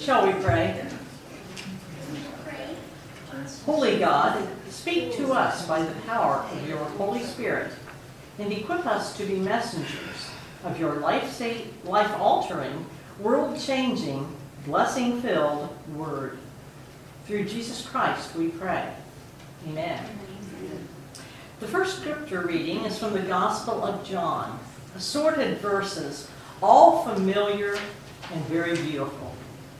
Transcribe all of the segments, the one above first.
Shall we pray? Holy God, speak to us by the power of your Holy Spirit and equip us to be messengers of your life-altering, world-changing, blessing-filled word. Through Jesus Christ we pray. Amen. The first scripture reading is from the Gospel of John, assorted verses, all familiar and very beautiful.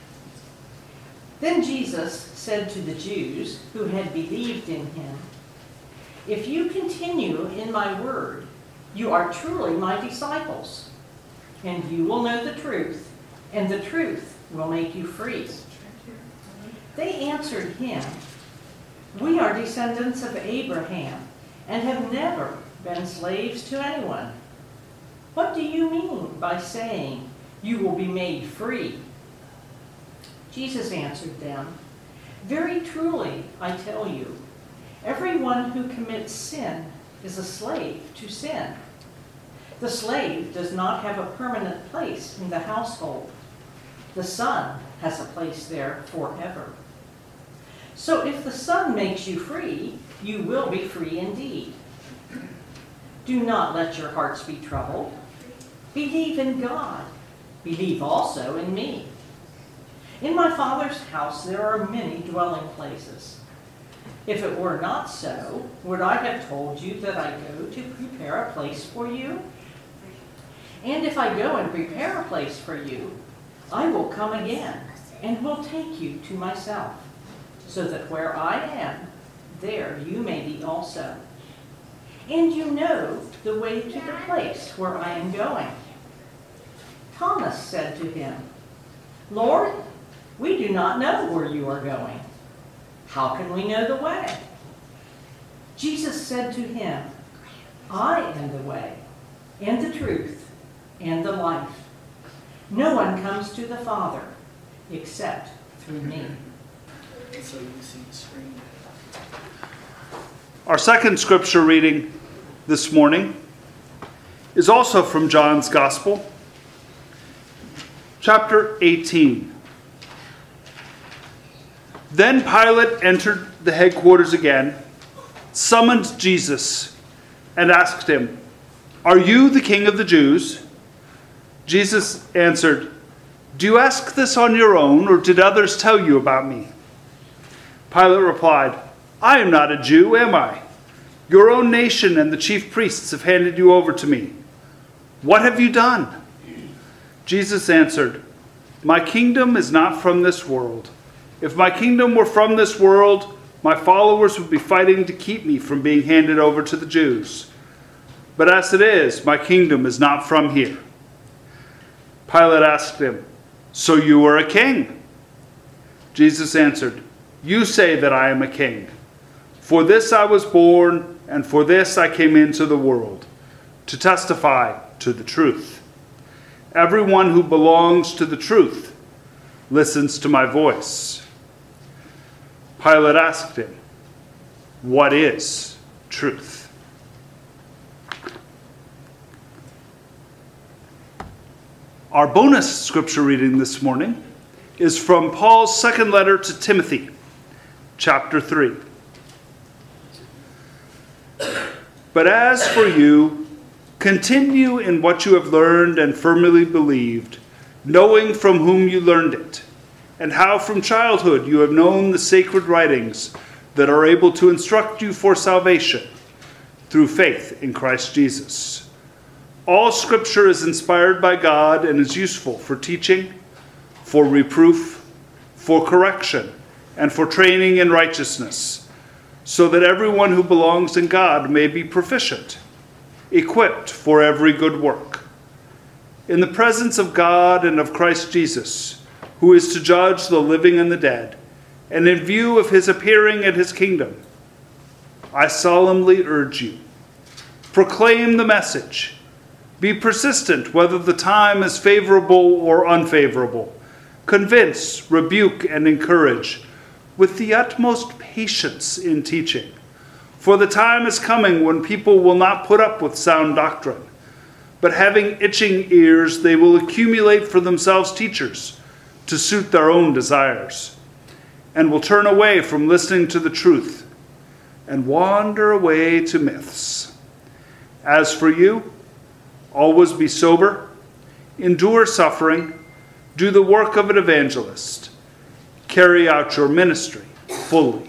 Then Jesus said to the Jews who had believed in him, "If you continue in my word, you are truly my disciples, and you will know the truth, and the truth will make you free." They answered him, "We are descendants of Abraham and have never been slaves to anyone. What do you mean by saying you will be made free?" Jesus answered them, "Very truly, I tell you, everyone who commits sin is a slave to sin. The slave does not have a permanent place in the household. The Son has a place there forever. So if the Son makes you free, you will be free indeed. Do not let your hearts be troubled. Believe in God. Believe also in me. In my Father's house there are many dwelling places. If it were not so, would I have told you that I go to prepare a place for you? And if I go and prepare a place for you, I will come again and will take you to myself, so that where I am, there you may be also. And you know the way to the place where I am going." Thomas said to him, "Lord, we do not know where you are going. How can we know the way?" Jesus said to him, "I am the way, and the truth, and the life. No one comes to the Father except through me." So you can see the screen. Our second scripture reading this morning is also from John's Gospel, chapter 18. Then Pilate entered the headquarters again, summoned Jesus, and asked him, "Are you the king of the Jews?" Jesus answered, "Do you ask this on your own, or did others tell you about me?" Pilate replied, "I am not a Jew, am I? Your own nation and the chief priests have handed you over to me. What have you done?" Jesus answered, "My kingdom is not from this world. If my kingdom were from this world, my followers would be fighting to keep me from being handed over to the Jews. But as it is, my kingdom is not from here." Pilate asked him, "So you are a king?" Jesus answered, "You say that I am a king. For this I was born, and for this I came into the world, to testify to the truth. Everyone who belongs to the truth listens to my voice." Pilate asked him, "What is truth?" Our bonus scripture reading this morning is from Paul's second letter to Timothy, chapter 3. "But as for you, continue in what you have learned and firmly believed, knowing from whom you learned it, and how from childhood you have known the sacred writings that are able to instruct you for salvation through faith in Christ Jesus. All Scripture is inspired by God and is useful for teaching, for reproof, for correction, and for training in righteousness, so that everyone who belongs in God may be proficient, equipped for every good work. In the presence of God and of Christ Jesus, who is to judge the living and the dead, and in view of his appearing at his kingdom, I solemnly urge you, proclaim the message. Be persistent whether the time is favorable or unfavorable. Convince, rebuke, and encourage with the utmost patience in teaching. For the time is coming when people will not put up with sound doctrine, but having itching ears, they will accumulate for themselves teachers to suit their own desires, and will turn away from listening to the truth and wander away to myths. As for you, always be sober, endure suffering, do the work of an evangelist, carry out your ministry fully.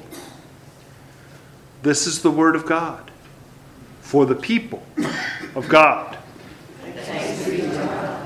This is the word of God for the people of God. Thanks be to God.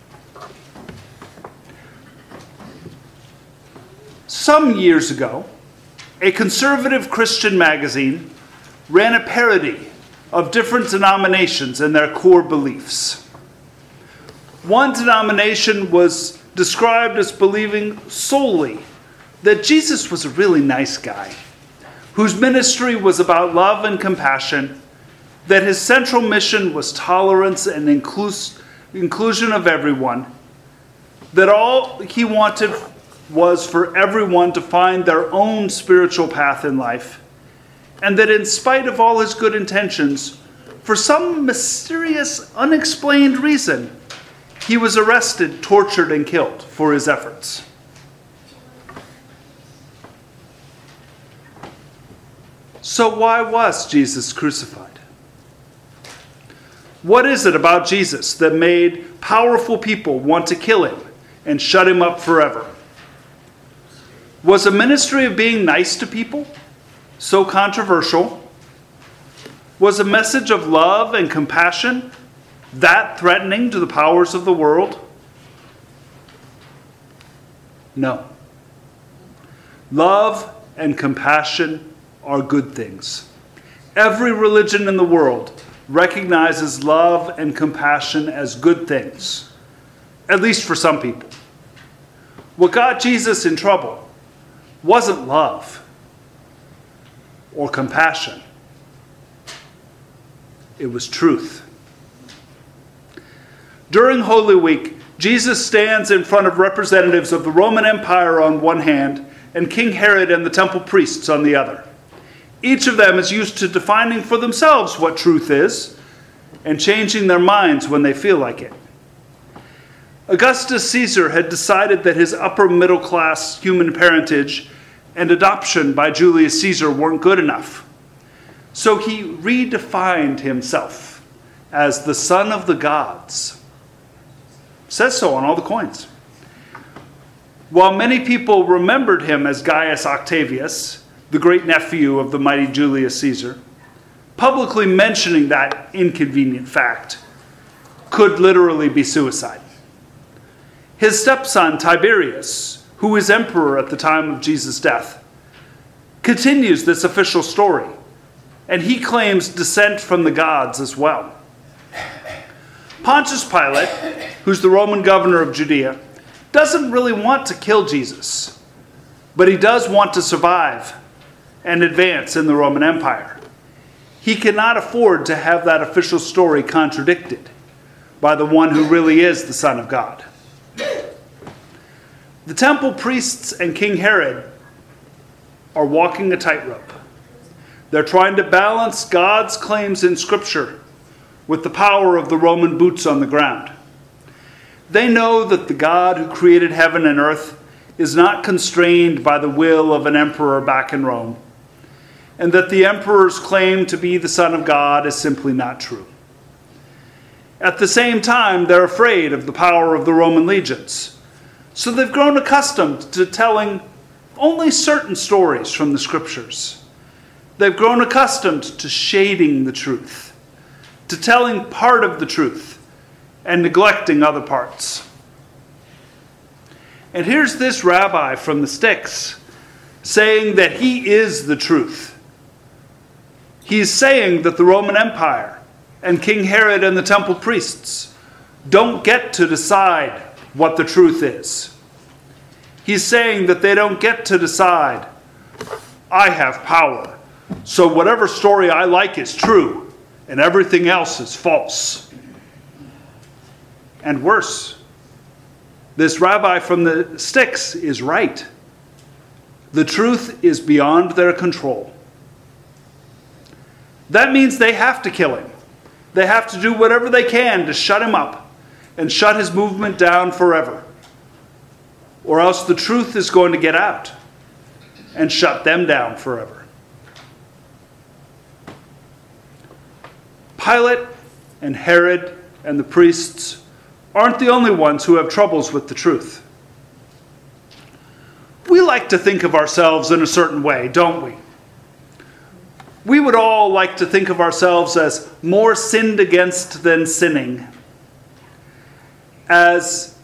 Some years ago, a conservative Christian magazine ran a parody of different denominations and their core beliefs. One denomination was described as believing solely that Jesus was a really nice guy, whose ministry was about love and compassion, that his central mission was tolerance and inclusion of everyone, that all he wanted was for everyone to find their own spiritual path in life, and that in spite of all his good intentions, for some mysterious, unexplained reason, he was arrested, tortured, and killed for his efforts. So why was Jesus crucified? What is it about Jesus that made powerful people want to kill him and shut him up forever? Was a ministry of being nice to people so controversial? Was a message of love and compassion that threatening to the powers of the world? No. Love and compassion are good things. Every religion in the world recognizes love and compassion as good things, at least for some people. What got Jesus in trouble wasn't love or compassion. It was truth. During Holy Week, Jesus stands in front of representatives of the Roman Empire on one hand and King Herod and the temple priests on the other. Each of them is used to defining for themselves what truth is and changing their minds when they feel like it. Augustus Caesar had decided that his upper middle class human parentage and adoption by Julius Caesar weren't good enough. So he redefined himself as the son of the gods. It says so on all the coins. While many people remembered him as Gaius Octavius, the great nephew of the mighty Julius Caesar, publicly mentioning that inconvenient fact could literally be suicide. His stepson Tiberius, who is emperor at the time of Jesus' death, continues this official story, and he claims descent from the gods as well. Pontius Pilate, who's the Roman governor of Judea, doesn't really want to kill Jesus, but he does want to survive and advance in the Roman Empire. He cannot afford to have that official story contradicted by the one who really is the Son of God. The temple priests and King Herod are walking a tightrope. They're trying to balance God's claims in Scripture with the power of the Roman boots on the ground. They know that the God who created heaven and earth is not constrained by the will of an emperor back in Rome, and that the emperor's claim to be the Son of God is simply not true. At the same time, they're afraid of the power of the Roman legions, so they've grown accustomed to telling only certain stories from the Scriptures. They've grown accustomed to shading the truth, to telling part of the truth and neglecting other parts. And here's this rabbi from the sticks saying that he is the truth. He's saying that the Roman Empire and King Herod and the temple priests don't get to decide what the truth is. He's saying that they don't get to decide, I have power, so whatever story I like is true, and everything else is false. And worse, this rabbi from the sticks is right. The truth is beyond their control. That means they have to kill him. They have to do whatever they can to shut him up and shut his movement down forever. or else the truth is going to get out and shut them down forever. Pilate and Herod and the priests aren't the only ones who have troubles with the truth. We like to think of ourselves in a certain way, don't we? We would all like to think of ourselves as more sinned against than sinning, as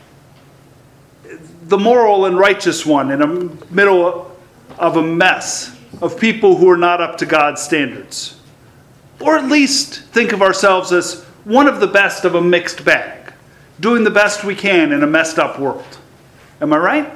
the moral and righteous one in the middle of a mess of people who are not up to God's standards. Or at least think of ourselves as one of the best of a mixed bag, doing the best we can in a messed up world. Am I right?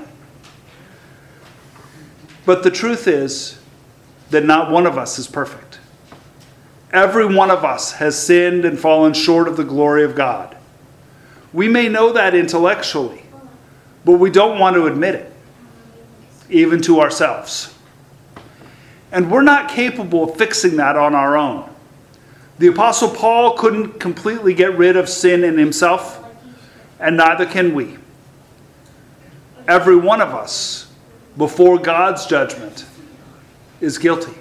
But the truth is that not one of us is perfect. Every one of us has sinned and fallen short of the glory of God. We may know that intellectually, but we don't want to admit it, even to ourselves. And we're not capable of fixing that on our own. The Apostle Paul couldn't completely get rid of sin in himself, and neither can we. Every one of us, before God's judgment, is guilty.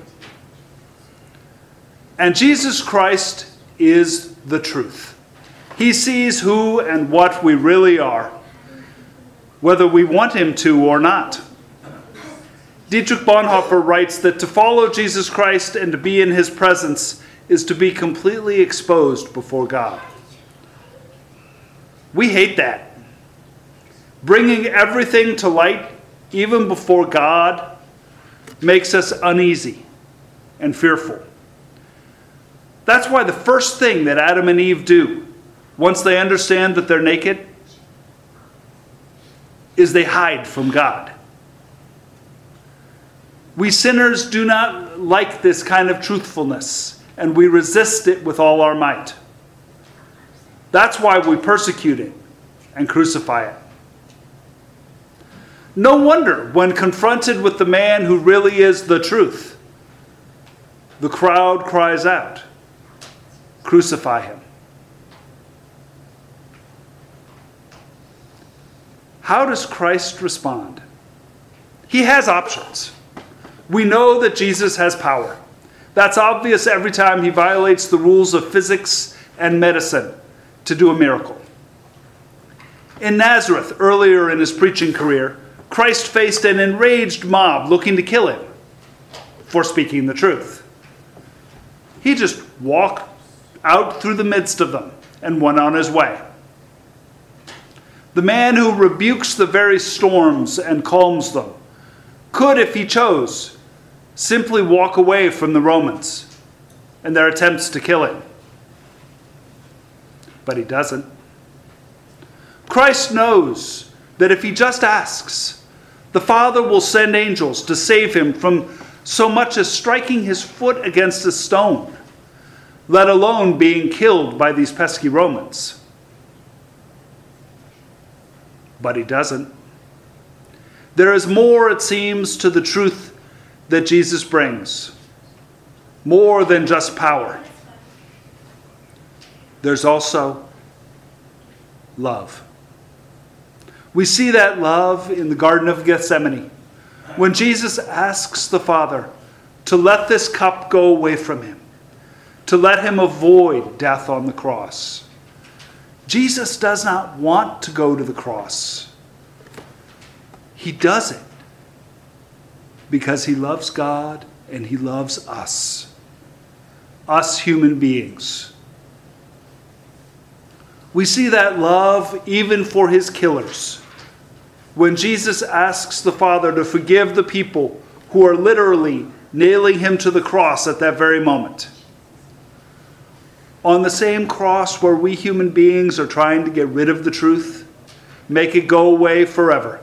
And Jesus Christ is the truth. He sees who and what we really are, whether we want him to or not. Dietrich Bonhoeffer writes that to follow Jesus Christ and to be in his presence is to be completely exposed before God. We hate that. Bringing everything to light, even before God, makes us uneasy and fearful. That's why the first thing that Adam and Eve do, once they understand that they're naked, is they hide from God. We sinners do not like this kind of truthfulness, and we resist it with all our might. That's why we persecute it and crucify it. No wonder when confronted with the man who really is the truth, the crowd cries out, "Crucify him." How does Christ respond? He has options. We know that Jesus has power. That's obvious every time he violates the rules of physics and medicine to do a miracle. In Nazareth, earlier in his preaching career, Christ faced an enraged mob looking to kill him for speaking the truth. He just walked out through the midst of them and went on his way. The man who rebukes the very storms and calms them could, if he chose, simply walk away from the Romans and their attempts to kill him. But he doesn't. Christ knows that if he just asks, the Father will send angels to save him from so much as striking his foot against a stone, let alone being killed by these pesky Romans. But he doesn't. There is more, it seems, to the truth that Jesus brings. More than just power. There's also love. We see that love in the Garden of Gethsemane, when Jesus asks the Father to let this cup go away from him, to let him avoid death on the cross. Jesus does not want to go to the cross. He does it because he loves God and he loves us human beings. We see that love even for his killers. When Jesus asks the Father to forgive the people who are literally nailing him to the cross at that very moment. On the same cross where we human beings are trying to get rid of the truth, make it go away forever,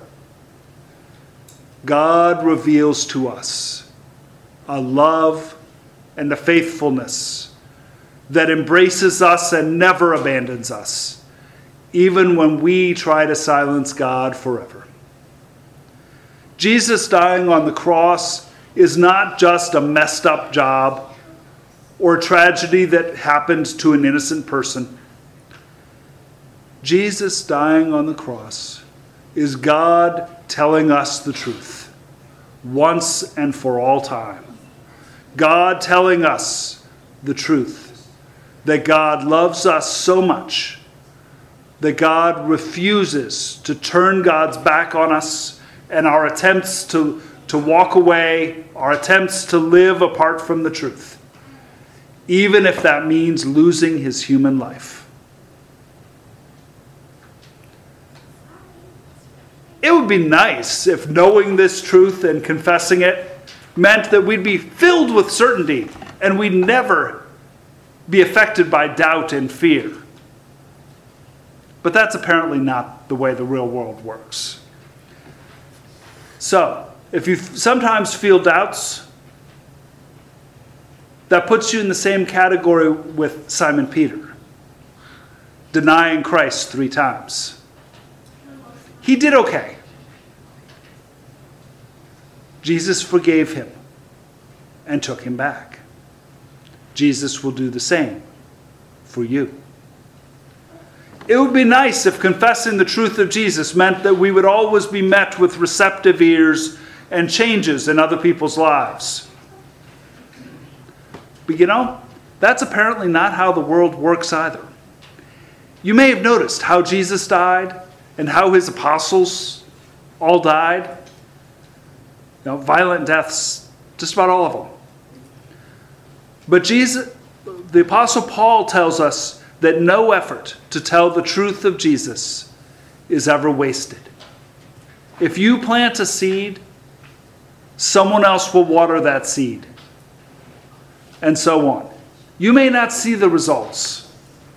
God reveals to us a love and a faithfulness that embraces us and never abandons us, even when we try to silence God forever. Jesus dying on the cross is not just a messed up job or a tragedy that happened to an innocent person. Jesus dying on the cross is God telling us the truth once and for all time. God telling us the truth, that God loves us so much that God refuses to turn God's back on us and our attempts to walk away, our attempts to live apart from the truth, even if that means losing his human life. It would be nice if knowing this truth and confessing it meant that we'd be filled with certainty and we'd never be affected by doubt and fear. But that's apparently not the way the real world works. So, if you sometimes feel doubts, that puts you in the same category with Simon Peter, denying Christ 3 times. He did okay. Jesus forgave him and took him back. Jesus will do the same for you. It would be nice if confessing the truth of Jesus meant that we would always be met with receptive ears and changes in other people's lives. But you know, that's apparently not how the world works either. You may have noticed how Jesus died and how his apostles all died. Violent deaths, just about all of them. But the Apostle Paul tells us that no effort to tell the truth of Jesus is ever wasted. If you plant a seed, someone else will water that seed, and so on. You may not see the results.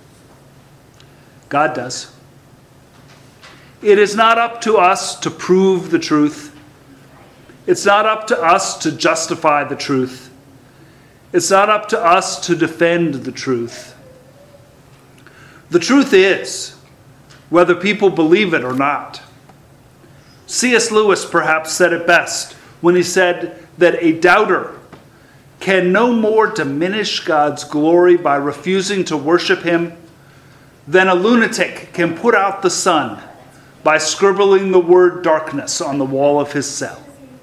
God does. It is not up to us to prove the truth. It's not up to us to justify the truth. It's not up to us to defend the truth. The truth is, whether people believe it or not. C.S. Lewis perhaps said it best when he said that a doubter can no more diminish God's glory by refusing to worship him than a lunatic can put out the sun by scribbling the word darkness on the wall of his cell.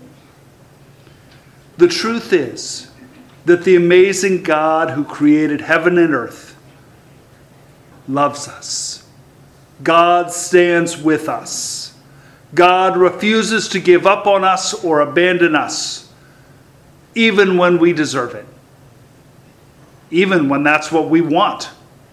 The truth is that the amazing God who created heaven and earth loves us. God stands with us. God refuses to give up on us or abandon us, even when we deserve it. Even when that's what we want.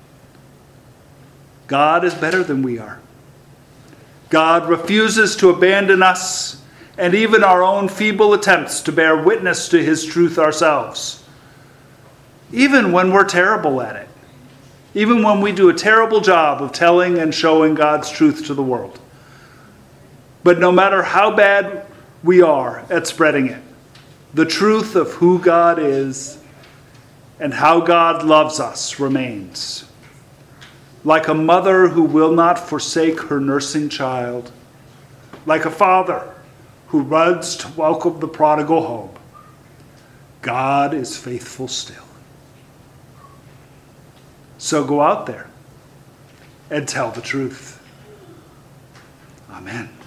God is better than we are. God refuses to abandon us and even our own feeble attempts to bear witness to his truth ourselves. Even when we're terrible at it. Even when we do a terrible job of telling and showing God's truth to the world. But no matter how bad we are at spreading it, the truth of who God is and how God loves us remains. Like a mother who will not forsake her nursing child, like a father who runs to welcome the prodigal home, God is faithful still. So go out there and tell the truth. Amen.